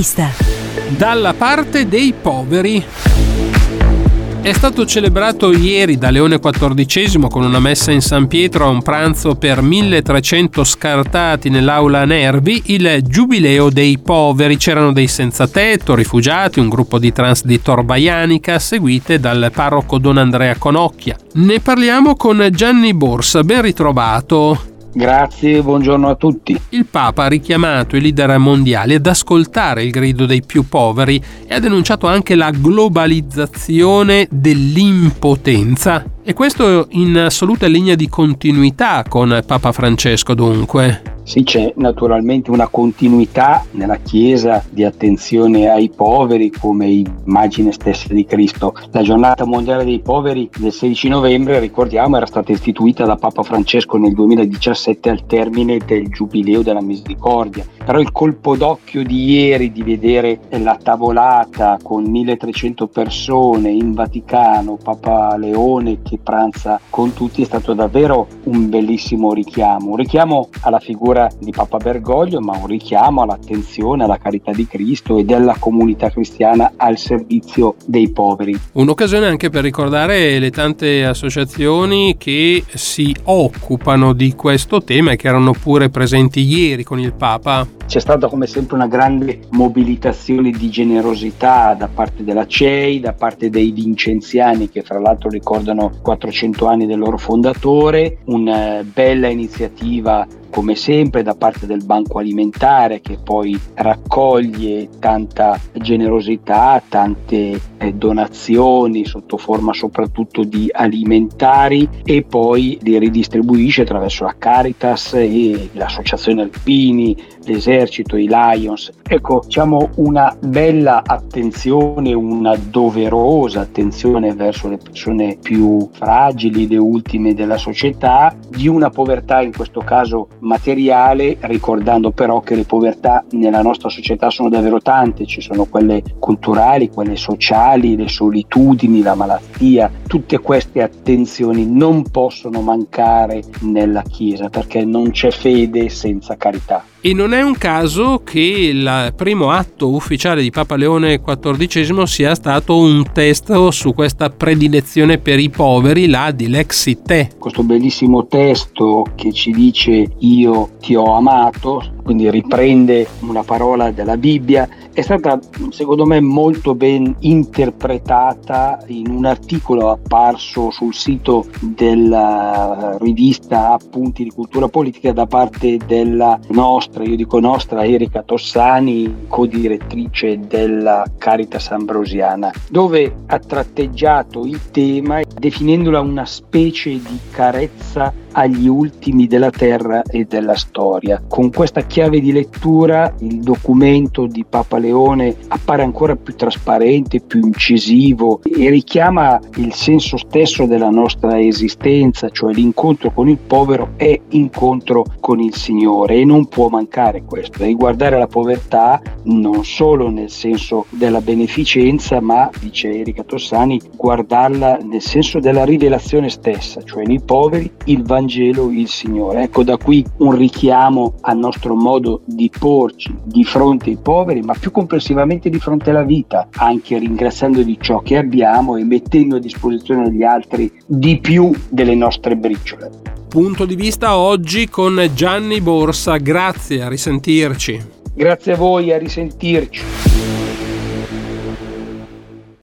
vista. Dalla parte dei poveri. È stato celebrato ieri da Leone XIV con una messa in San Pietro a un pranzo per 1300 scartati nell'aula Nervi il Giubileo dei poveri. C'erano dei senza tetto, rifugiati, un gruppo di trans di Torbaianica seguite dal parroco Don Andrea Conocchia. Ne parliamo con Gianni Borsa, ben ritrovato. Grazie, buongiorno a tutti. Il Papa ha richiamato i leader mondiali ad ascoltare il grido dei più poveri e ha denunciato anche la globalizzazione dell'impotenza. E questo in assoluta linea di continuità con Papa Francesco, dunque. Sì, c'è naturalmente una continuità nella Chiesa di attenzione ai poveri come immagine stessa di Cristo. La giornata mondiale dei poveri del 16 novembre, ricordiamo, era stata istituita da Papa Francesco nel 2017 al termine del Giubileo della Misericordia. Però il colpo d'occhio di ieri di vedere la tavolata con 1300 persone in Vaticano, Papa Leone che pranza con tutti, è stato davvero un bellissimo richiamo. Un richiamo alla figura di Papa Bergoglio, ma un richiamo all'attenzione, alla carità di Cristo e della comunità cristiana al servizio dei poveri. Un'occasione anche per ricordare le tante associazioni che si occupano di questo tema e che erano pure presenti ieri con il Papa. C'è stata come sempre una grande mobilitazione di generosità da parte della CEI, da parte dei vincenziani che fra l'altro ricordano 400 anni del loro fondatore, una bella iniziativa come sempre da parte del Banco Alimentare che poi raccoglie tanta generosità, tante donazioni sotto forma soprattutto di alimentari e poi li ridistribuisce attraverso la Caritas e l'associazione Alpini, l'esercito, i Lions. Ecco, diciamo una bella attenzione, una doverosa attenzione verso le persone più fragili, le ultime della società, di una povertà in questo caso materiale, ricordando però che le povertà nella nostra società sono davvero tante, ci sono quelle culturali, quelle sociali, le solitudini, la malattia. Tutte queste attenzioni non possono mancare nella Chiesa perché non c'è fede senza carità. E non è un caso che il primo atto ufficiale di Papa Leone XIV sia stato un testo su questa predilezione per i poveri, la Dilexit Te. Questo bellissimo testo che ci dice io ti ho amato, quindi riprende una parola della Bibbia, è stata secondo me molto ben interpretata in un articolo apparso sul sito della rivista Appunti di Cultura Politica da parte della nostra Erika Tossani, co-direttrice della Caritas Ambrosiana, dove ha tratteggiato il tema definendola una specie di carezza agli ultimi della terra e della storia. Con questa chiave di lettura il documento di Papa Leone appare ancora più trasparente, più incisivo e richiama il senso stesso della nostra esistenza, cioè l'incontro con il povero è incontro con il Signore e non può mancare questo, e guardare la povertà non solo nel senso della beneficenza, ma, dice Erika Tossani, guardarla nel senso della rivelazione stessa, cioè nei poveri il Vangelo, il Signore. Ecco, da qui un richiamo al nostro modo di porci di fronte ai poveri, ma più complessivamente di fronte alla vita, anche ringraziando di ciò che abbiamo e mettendo a disposizione degli altri di più delle nostre briciole. Punto di vista oggi con Gianni Borsa, grazie, a risentirci. Grazie a voi, a risentirci.